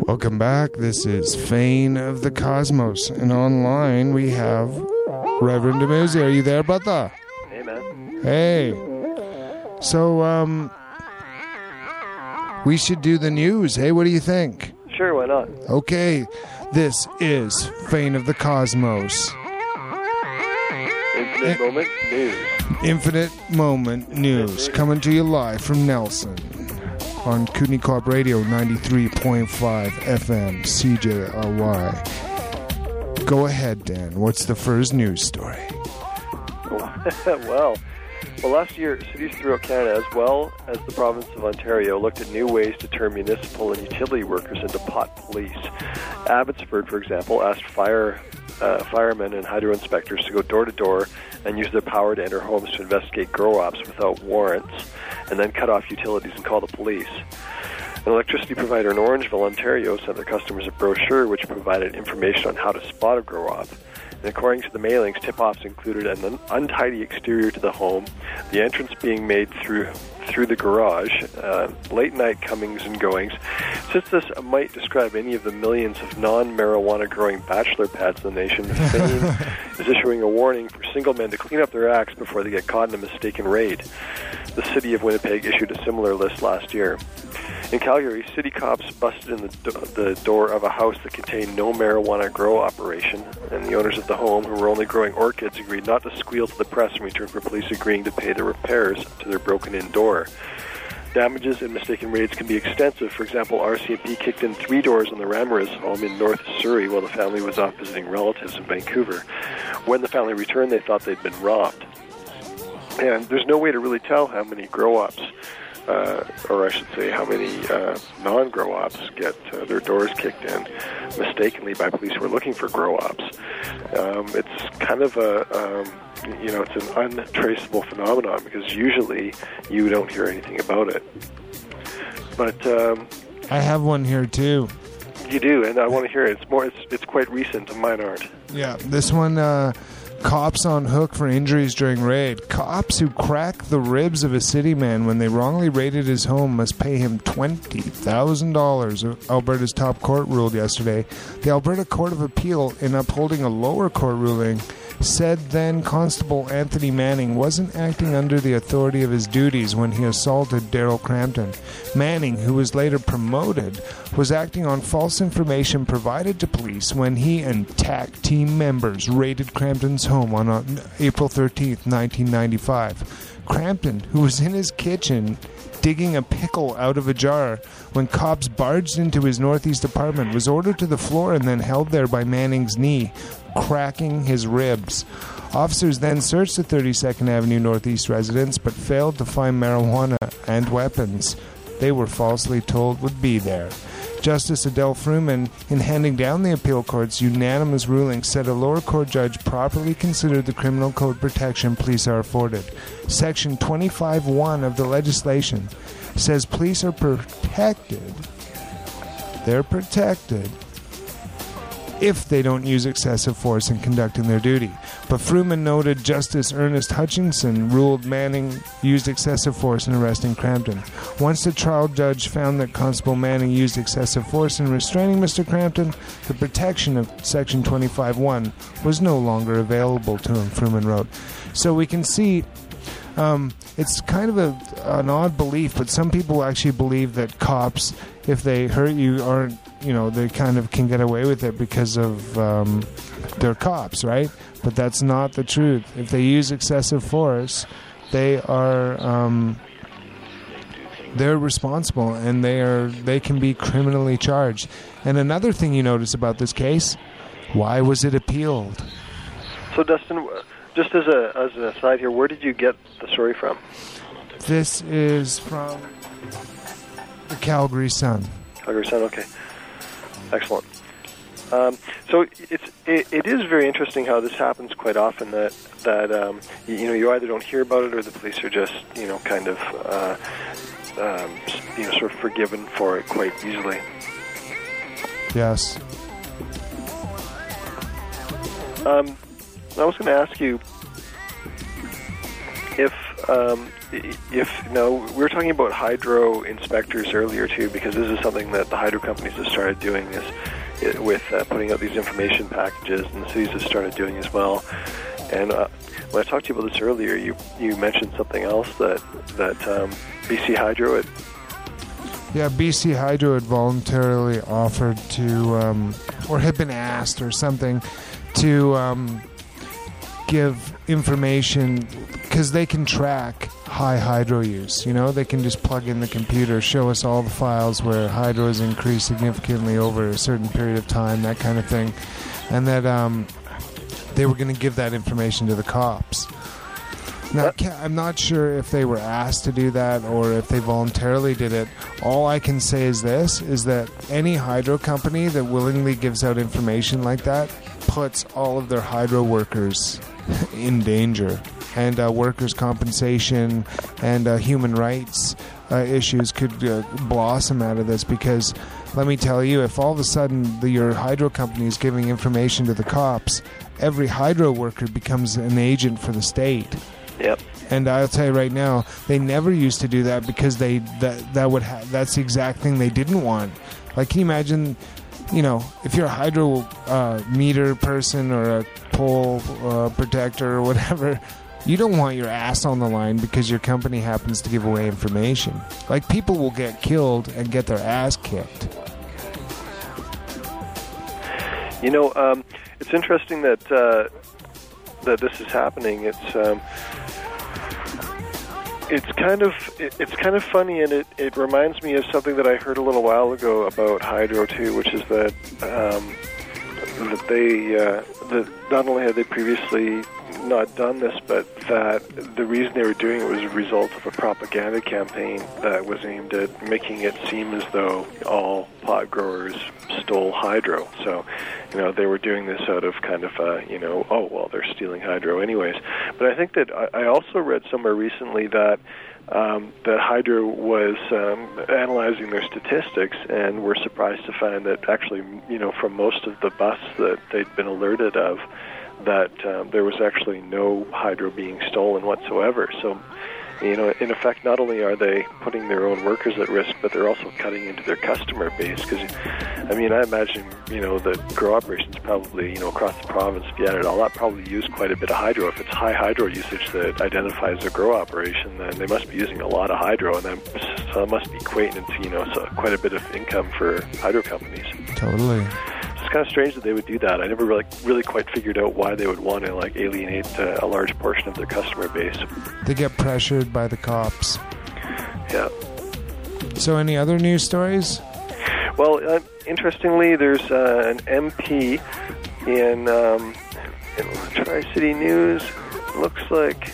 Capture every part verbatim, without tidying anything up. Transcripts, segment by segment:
Welcome back. This is Fane of the Cosmos. And online we have Reverend Demuzi. Are you there, brother? Hey, man. Hey. So, um, we should do the news. Hey, what do you think? Sure, why not? Okay. This is Fane of the Cosmos. Infinite In- Moment News. Infinite Moment News. Coming to you live from Nelson. On Kootenai Co-op Radio, ninety-three point five F M, C J R Y. Go ahead, Dan. What's the first news story? well, well, last year, cities throughout Canada, as well as the province of Ontario, looked at new ways to turn municipal and utility workers into pot police. Abbotsford, for example, asked fire uh, firemen and hydro inspectors to go door to door and use their power to enter homes to investigate grow-ops without warrants, and then cut off utilities and call the police. An electricity provider in Orangeville, Ontario, sent their customers a brochure which provided information on how to spot a grow-op. And according to the mailings, tip-offs included an untidy exterior to the home, the entrance being made through through the garage, uh, late-night comings and goings. Since this might describe any of the millions of non-marijuana growing bachelor pads in the nation, Fane is issuing a warning for single men to clean up their acts before they get caught in a mistaken raid. The city of Winnipeg issued a similar list last year. In Calgary, city cops busted in the, do- the door of a house that contained no marijuana grow operation, and the owners of the home, who were only growing orchids, agreed not to squeal to the press in return for police agreeing to pay the repairs to their broken-in door. Damages in mistaken raids can be extensive. For example, R C M P kicked in three doors on the Ramirez home in North Surrey while the family was off visiting relatives in Vancouver. When the family returned, they thought they'd been robbed. And there's no way to really tell how many grow-ops, uh, or I should say how many uh, non-grow-ops get uh, their doors kicked in mistakenly by police who are looking for grow-ops. Um, it's kind of a, um, you know, it's an untraceable phenomenon because usually you don't hear anything about it. But um, I have one here too. You do, and I want to hear it. It's more. It's it's quite recent, and mine aren't. Yeah, this one. Uh, Cops on hook for injuries during raid. Cops who crack the ribs of a city man when they wrongly raided his home must pay him twenty thousand dollars, Alberta's top court ruled yesterday. The Alberta Court of Appeal, in upholding a lower court ruling, said then Constable Anthony Manning wasn't acting under the authority of his duties when he assaulted Daryl Crampton. Manning, who was later promoted, was acting on false information provided to police when he and T A C team members raided Crampton's home on April thirteenth, nineteen ninety-five. Crampton, who was in his kitchen digging a pickle out of a jar when cops barged into his northeast apartment, was ordered to the floor and then held there by Manning's knee, cracking his ribs. Officers then searched the thirty-second Avenue Northeast residence but failed to find marijuana and weapons they were falsely told would be there. Justice Adele Fruman, in handing down the appeal court's unanimous ruling, said a lower court judge properly considered the criminal code protection police are afforded. Section twenty-five one of the legislation says police are protected. They're protected if they don't use excessive force in conducting their duty. But Fruman noted Justice Ernest Hutchinson ruled Manning used excessive force in arresting Crampton. Once the trial judge found that Constable Manning used excessive force in restraining Mister Crampton, the protection of Section twenty-five one was no longer available to him, Fruman wrote. So we can see um, it's kind of a, an odd belief, but some people actually believe that cops, if they hurt you, aren't, you know, they kind of can get away with it because of um, they're cops, right? But that's not the truth. If they use excessive force, they are um, they're responsible, and they are they can be criminally charged. And another thing you notice about this case, why was it appealed? So, Dustin, just as a as an aside here, where did you get the story from? This is from the Calgary Sun. Calgary Sun, okay. Excellent. Um, so it's it, it is very interesting how this happens quite often. That that um, you, you know you either don't hear about it or the police are just you know kind of uh, um, you know sort of forgiven for it quite easily. Yes. Um, I was going to ask you if um, if no, we were talking about hydro inspectors earlier too, because this is something that the hydro companies have started doing is it, with uh, putting out these information packages, and the cities have started doing as well. And uh, when I talked to you about this earlier, you you mentioned something else that that um, B C Hydro had. Yeah, B C Hydro had voluntarily offered to, um, or had been asked or something, to um, give information, because they can track high hydro use. You know, they can just plug in the computer, show us all the files where hydro has increased significantly over a certain period of time, that kind of thing. And that um, they were going to give that information to the cops. Now, I'm not sure if they were asked to do that or if they voluntarily did it. All I can say is this, is that any hydro company that willingly gives out information like that puts all of their hydro workers in danger. And uh, workers' compensation and uh, human rights uh, issues could uh, blossom out of this, because let me tell you, if all of a sudden the, your hydro company is giving information to the cops, every hydro worker becomes an agent for the state. Yep. And I'll tell you right now, they never used to do that because they that that would ha- that's the exact thing they didn't want. Like, can you imagine, you know, if you're a hydro uh, meter person or a pole uh, protector or whatever, you don't want your ass on the line because your company happens to give away information. Like, people will get killed and get their ass kicked. You know, um, it's interesting that uh, that this is happening. It's um, it's kind of it, it's kind of funny, and it, it reminds me of something that I heard a little while ago about hydro too, which is that um, that they uh, that not only had they previously not done this, but that the reason they were doing it was a result of a propaganda campaign that was aimed at making it seem as though all pot growers stole hydro. So, you know, they were doing this out of kind of, uh, you know, oh, well, they're stealing hydro anyways. But I think that I, I also read somewhere recently that um, that Hydro was um, analyzing their statistics and were surprised to find that actually, you know, from most of the busts that they'd been alerted of, that um, there was actually no hydro being stolen whatsoever. So, you know, in effect, not only are they putting their own workers at risk, but they're also cutting into their customer base. Because, I mean, I imagine, you know, the grow operations probably, you know, across the province, if you added all that, probably use quite a bit of hydro. If it's high hydro usage that identifies a grow operation, then they must be using a lot of hydro, and then so it must be equating into, you know, so quite a bit of income for hydro companies. Totally. It's kind of strange that they would do that. I never really, really quite figured out why they would want to like alienate uh, a large portion of their customer base. They get pressured by the cops. Yeah. So, any other news stories? Well, uh, interestingly, there's uh, an M P in, um, in Tri-City News. Looks like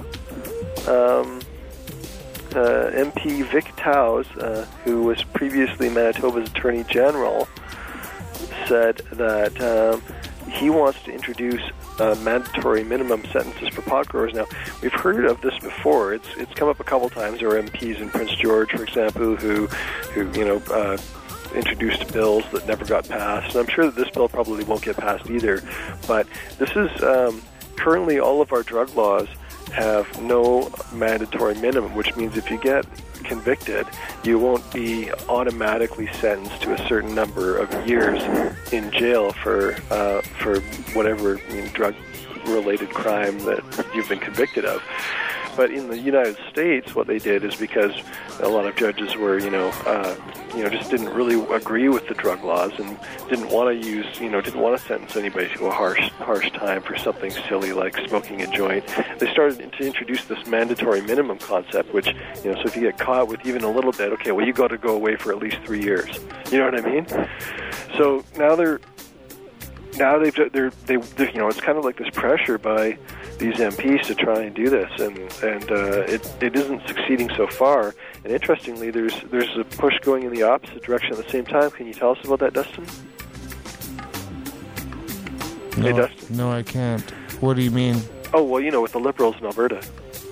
um, uh, M P Vic Towes, uh, who was previously Manitoba's Attorney General, said that um, he wants to introduce uh, mandatory minimum sentences for pot growers. Now, we've heard of this before. It's it's come up a couple times. There were M Ps in Prince George, for example, who, who you know, uh, introduced bills that never got passed. And I'm sure that this bill probably won't get passed either. But this is um, currently all of our drug laws have no mandatory minimum, which means if you get convicted, you won't be automatically sentenced to a certain number of years in jail for uh, for whatever I mean, drug-related crime that you've been convicted of. But in the United States, what they did is because a lot of judges were, you know, uh, you know, just didn't really agree with the drug laws and didn't want to use, you know, didn't want to sentence anybody to a harsh, harsh time for something silly like smoking a joint. They started to introduce this mandatory minimum concept, which, you know, so if you get caught with even a little bit, okay, well, you got to go away for at least three years. You know what I mean? So now they're now they've they're they they're, you know, it's kind of like this pressure by these M Ps to try and do this, and and uh, it it isn't succeeding so far. And interestingly, there's there's a push going in the opposite direction at the same time. Can you tell us about that, Dustin? No, hey, Dustin? No, I can't. What do you mean? Oh, well, you know, with the Liberals in Alberta.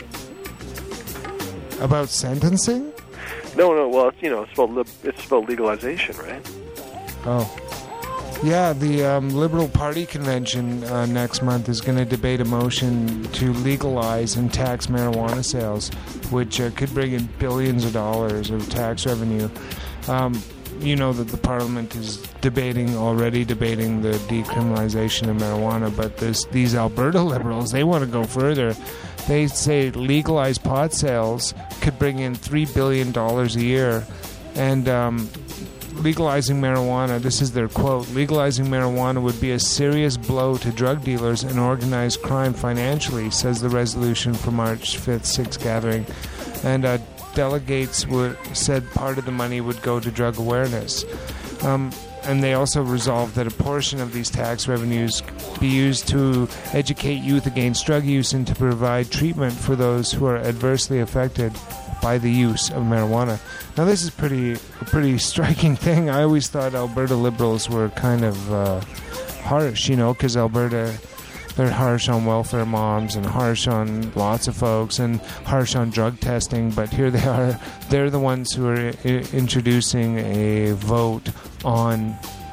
About sentencing? No, no. Well, it's, you know, it's about li- it's about legalization, right? Oh. Yeah, the um, Liberal Party convention uh, next month is going to debate a motion to legalize and tax marijuana sales, which uh, could bring in billions of dollars of tax revenue. Um, you know that the Parliament is debating, already debating the decriminalization of marijuana, but this, these Alberta Liberals, they want to go further. They say legalized pot sales could bring in three billion dollars a year, and um, legalizing marijuana, this is their quote, legalizing marijuana would be a serious blow to drug dealers and organized crime financially, says the resolution for March fifth, sixth gathering. And uh, delegates would, said part of the money would go to drug awareness. Um, and they also resolved that a portion of these tax revenues be used to educate youth against drug use and to provide treatment for those who are adversely affected by the use of marijuana. Now, this is pretty a pretty striking thing. I always thought Alberta Liberals were kind of uh, harsh, you know, because Alberta, they're harsh on welfare moms and harsh on lots of folks and harsh on drug testing. But here they are. They're the ones who are I- introducing a vote on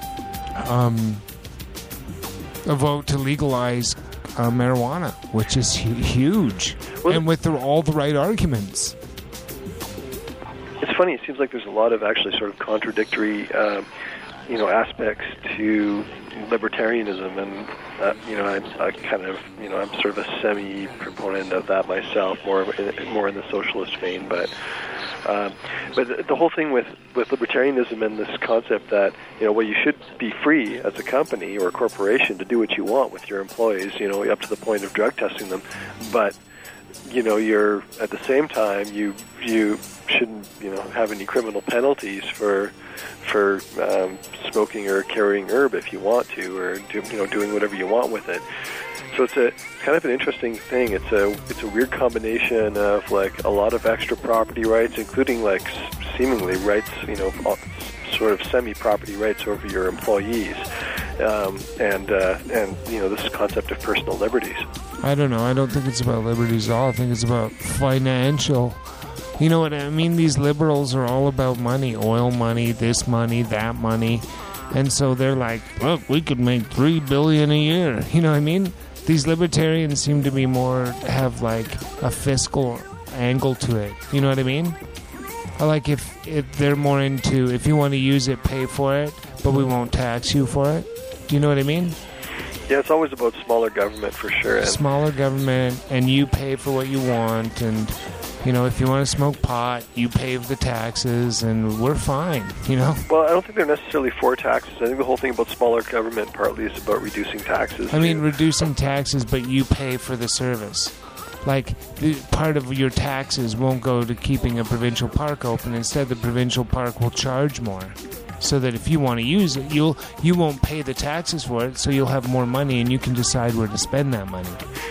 um, a vote to legalize uh, marijuana, which is hu- huge, well, and with the, all the right arguments. It's funny. It seems like there's a lot of actually sort of contradictory, um, you know, aspects to libertarianism, and uh, you know, I'm I kind of, you know, I'm sort of a semi-proponent of that myself, more in, more in the socialist vein. But um, but the whole thing with with libertarianism and this concept that, you know, well, you should be free as a company or a corporation to do what you want with your employees, you know, up to the point of drug testing them, but you know, you're at the same time you you shouldn't, you know, have any criminal penalties for for um, smoking or carrying herb if you want to, or do, you know, doing whatever you want with it. So it's a it's kind of an interesting thing. It's a it's a weird combination of like a lot of extra property rights, including like seemingly rights, you know, sort of semi-property rights over your employees, um, and uh, and you know, this concept of personal liberties. I don't know. I don't think it's about liberties at all. I think it's about financial. You know what I mean? These liberals are all about money, oil money, this money, that money. And so they're like, look, we could make three billion dollars a year. You know what I mean? These libertarians seem to be more, have like a fiscal angle to it. You know what I mean? I like if, if they're more into, if you want to use it, pay for it, but we won't tax you for it. Do you know what I mean? Yeah, it's always about smaller government for sure. And smaller government, and you pay for what you want, and you know, if you want to smoke pot, you pay the taxes, and we're fine, you know? Well, I don't think they're necessarily for taxes. I think the whole thing about smaller government partly is about reducing taxes. I mean, reducing taxes, but you pay for the service. Like, the, part of your taxes won't go to keeping a provincial park open. Instead, the provincial park will charge more. So that if you want to use it, you'll you won't pay the taxes for it, so you'll have more money, and you can decide where to spend that money.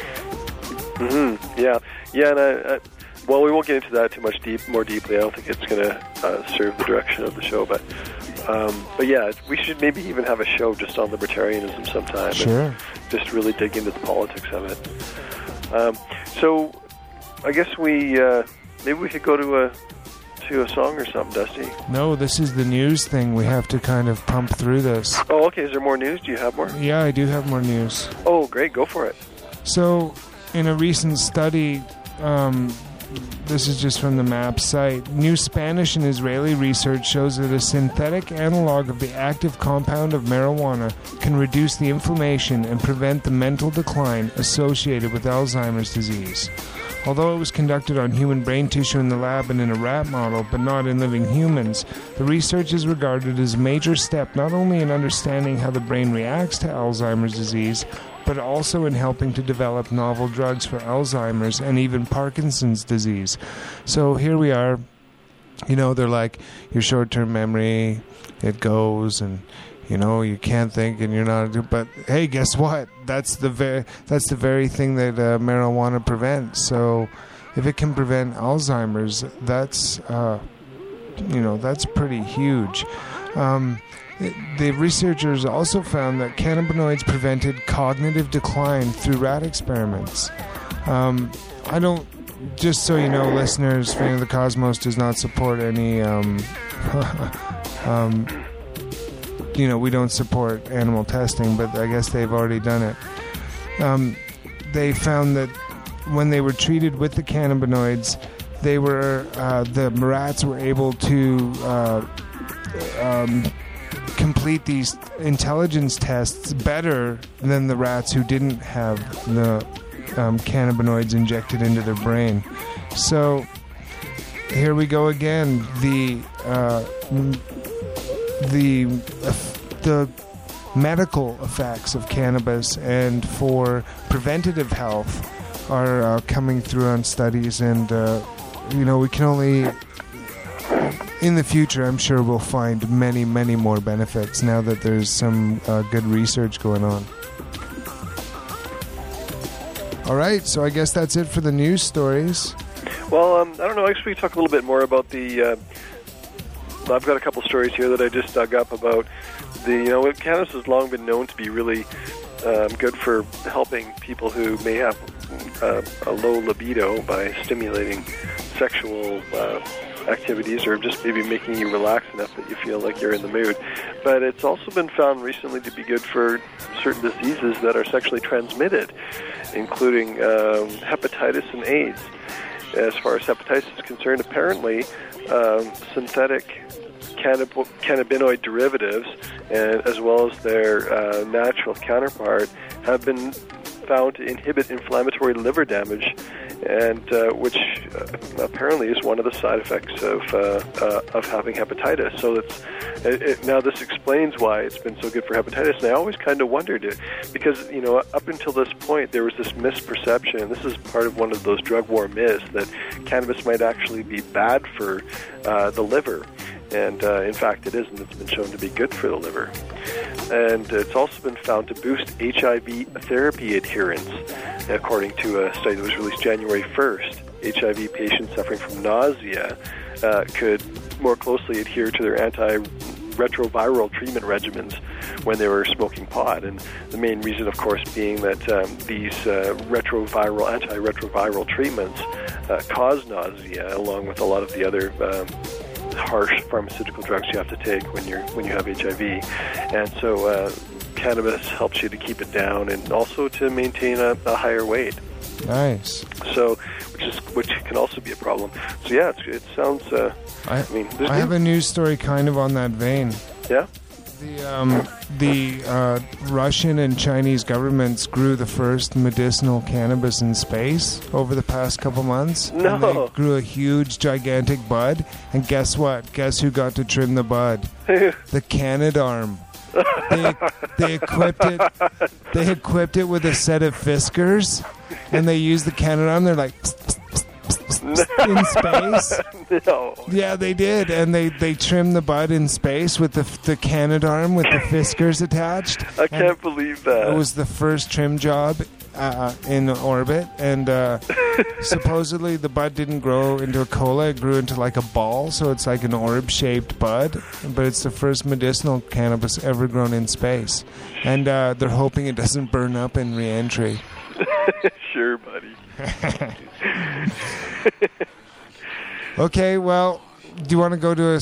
Mm-hmm. Yeah, yeah, and I, I, well, we won't get into that too much deep, more deeply. I don't think it's going to uh, serve the direction of the show, but um, but yeah, we should maybe even have a show just on libertarianism sometime. Sure. And just really dig into the politics of it. Um, so, I guess we uh, maybe we could go to a. to a song or something, Dusty? No, this is the news thing. We have to kind of pump through this. Oh, okay. Is there more news? Do you have more? Yeah, I do have more news. Oh, great. Go for it. So, in a recent study, um, this is just from the MAP site, new Spanish and Israeli research shows that a synthetic analog of the active compound of marijuana can reduce the inflammation and prevent the mental decline associated with Alzheimer's disease. Although it was conducted on human brain tissue in the lab and in a rat model, but not in living humans, the research is regarded as a major step not only in understanding how the brain reacts to Alzheimer's disease, but also in helping to develop novel drugs for Alzheimer's and even Parkinson's disease. So here we are. You know, they're like, your short-term memory, it goes, and you know, you can't think, and you're not. But hey, guess what? That's the very that's the very thing that uh, marijuana prevents. So, if it can prevent Alzheimer's, that's uh, you know that's pretty huge. Um, it, the researchers also found that cannabinoids prevented cognitive decline through rat experiments. Um, I don't. Just so you know, listeners, Fan of the Cosmos does not support any. Um, um, you know, we don't support animal testing, but I guess they've already done it. Um, they found that when they were treated with the cannabinoids, they were uh, the rats were able to uh, um, complete these intelligence tests better than the rats who didn't have the um, cannabinoids injected into their brain. So here we go again. The uh, the uh, the medical effects of cannabis and for preventative health are uh, coming through on studies, and uh, you know, we can only in the future, I'm sure we'll find many, many more benefits now that there's some uh, good research going on. All right, so I guess that's it for the news stories. Well, um, I don't know. Actually, we talk a little bit more about the. Uh, I've got a couple stories here that I just dug up about the. You know, cannabis has long been known to be really um, good for helping people who may have uh, a low libido by stimulating sexual uh, activities, or just maybe making you relax enough that you feel like you're in the mood. But it's also been found recently to be good for certain diseases that are sexually transmitted, including um, hepatitis and AIDS. As far as hepatitis is concerned, apparently um, synthetic cannab- cannabinoid derivatives, and as well as their uh, natural counterpart, have been found to inhibit inflammatory liver damage, and uh, which uh, apparently is one of the side effects of uh, uh, of having hepatitis. So it's it, it, now this explains why it's been so good for hepatitis. And I always kind of wondered it because, you know, up until this point there was this misperception, and this is part of one of those drug war myths, that cannabis might actually be bad for uh, the liver. And uh, in fact it isn't. It's been shown to be good for the liver. And it's also been found to boost H I V therapy adherence, according to a study that was released January first. H I V patients suffering from nausea uh, could more closely adhere to their antiretroviral treatment regimens when they were smoking pot. And the main reason, of course, being that um, these uh, retroviral, antiretroviral treatments uh, cause nausea, along with a lot of the other um, harsh pharmaceutical drugs you have to take when you're when you have H I V. And so uh, cannabis helps you to keep it down and also to maintain a, a higher weight. Nice. So, which is which can also be a problem. So yeah, it's, it sounds. Uh, I, I mean, I have a news story kind of on that vein. Yeah. The um, the uh, Russian and Chinese governments grew the first medicinal cannabis in space over the past couple months. No. And they grew a huge, gigantic bud. And guess what? Guess who got to trim the bud? The Canadarm. They, they equipped it. They equipped it with a set of fiskers, and they used the Canadarm. They're like psst, psst, psst, psst, in space. No. Yeah, they did, and they, they trimmed the bud in space with the the Canadarm with the fiskers attached. I can't and believe that. It was the first trim job uh, in orbit, and uh, supposedly the bud didn't grow into a cola; it grew into like a ball, so it's like an orb-shaped bud. But it's the first medicinal cannabis ever grown in space, and uh, they're hoping it doesn't burn up in re-entry. Sure, buddy. Okay, well, do you want to go to a